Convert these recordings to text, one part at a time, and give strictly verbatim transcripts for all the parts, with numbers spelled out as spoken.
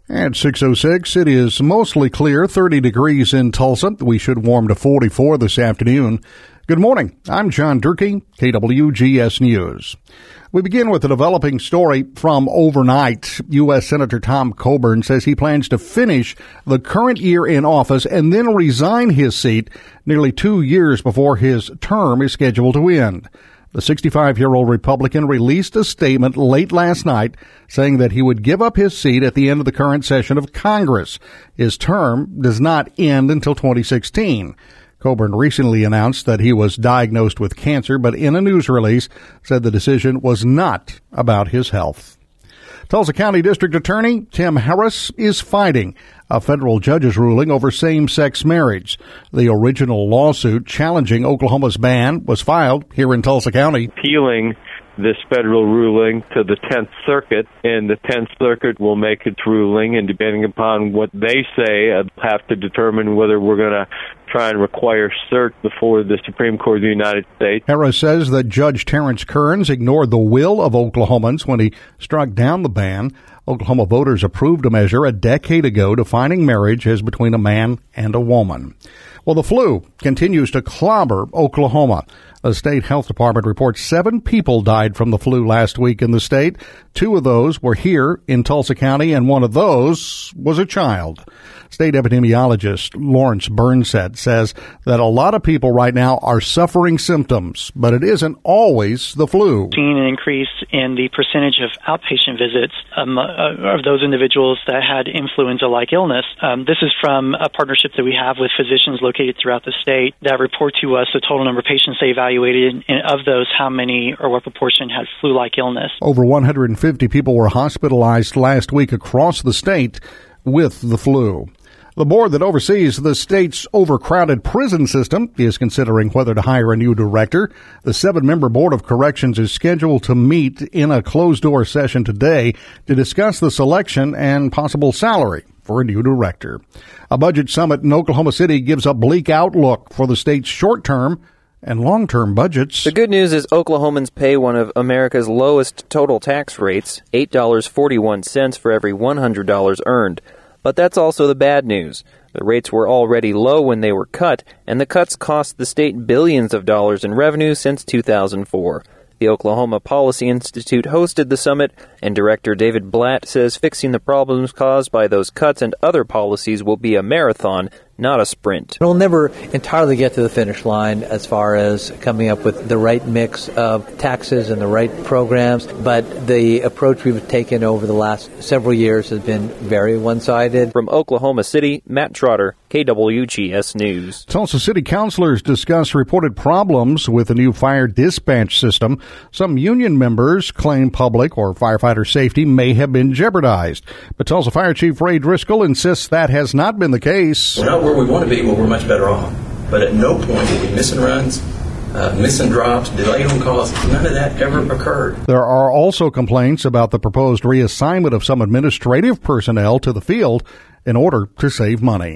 At six oh six, it is mostly clear, thirty degrees in Tulsa. We should warm to forty-four this afternoon. Good morning. I'm John Durkee, K W G S News. We begin with a developing story from overnight. U S Senator Tom Coburn says he plans to finish the current year in office and then resign his seat nearly two years before his term is scheduled to end. The sixty-five-year-old Republican released a statement late last night saying that he would give up his seat at the end of the current session of Congress. His term does not end until twenty sixteen. Coburn recently announced that he was diagnosed with cancer, but in a news release said the decision was not about his health. Tulsa County District Attorney Tim Harris is fighting a federal judge's ruling over same-sex marriage. The original lawsuit challenging Oklahoma's ban was filed here in Tulsa County. Appealing this federal ruling to the tenth Circuit, and the tenth Circuit will make its ruling, and depending upon what they say, I'll have to determine whether we're going to try and require cert before the Supreme Court of the United States. Harris says that Judge Terrence Kearns ignored the will of Oklahomans when he struck down the ban. Oklahoma voters approved a measure a decade ago defining marriage as between a man and a woman. Well, the flu continues to clobber Oklahoma. The state health department reports seven people died from the flu last week in the state. Two of those were here in Tulsa County, and one of those was a child. State epidemiologist Lawrence Burnsett says that a lot of people right now are suffering symptoms, but it isn't always the flu. Seen an increase in the percentage of outpatient visits um, uh, of those individuals that had influenza-like illness. Um, this is from a partnership that we have with physicians located throughout the state that report to us the total number of patients they evaluated, and of those, how many or what proportion had flu-like illness. Over one hundred fifty people were hospitalized last week across the state with the flu. The board that oversees the state's overcrowded prison system is considering whether to hire a new director. The seven-member Board of Corrections is scheduled to meet in a closed-door session today to discuss the selection and possible salary for a new director. A budget summit in Oklahoma City gives a bleak outlook for the state's short-term and long-term budgets. The good news is Oklahomans pay one of America's lowest total tax rates, eight dollars and forty-one cents for every one hundred dollars earned. But that's also the bad news. The rates were already low when they were cut, and the cuts cost the state billions of dollars in revenue since two thousand four. The Oklahoma Policy Institute hosted the summit, and Director David Blatt says fixing the problems caused by those cuts and other policies will be a marathon, not a sprint. We'll never entirely get to the finish line as far as coming up with the right mix of taxes and the right programs, but the approach we've taken over the last several years has been very one-sided. From Oklahoma City, Matt Trotter, K W G S News. Tulsa City councilors discuss reported problems with the new fire dispatch system. Some union members claim public or firefighter safety may have been jeopardized, but Tulsa Fire Chief Ray Driscoll insists that has not been the case. We're not where we want to be, but we're much better off. But at no point did we missing runs, uh, missing drops, delayed on calls. None of that ever occurred. There are also complaints about the proposed reassignment of some administrative personnel to the field in order to save money.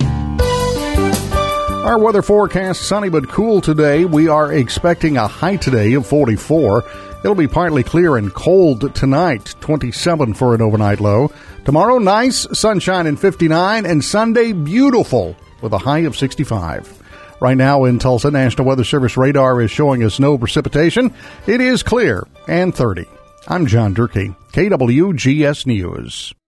Our weather forecast, sunny but cool today. We are expecting a high today of forty-four. It'll be partly clear and cold tonight, twenty-seven for an overnight low. Tomorrow, nice, sunshine and fifty-nine, and Sunday, beautiful with a high of sixty-five. Right now in Tulsa, National Weather Service radar is showing us no precipitation. It is clear and thirty. I'm John Durkee, K W G S News.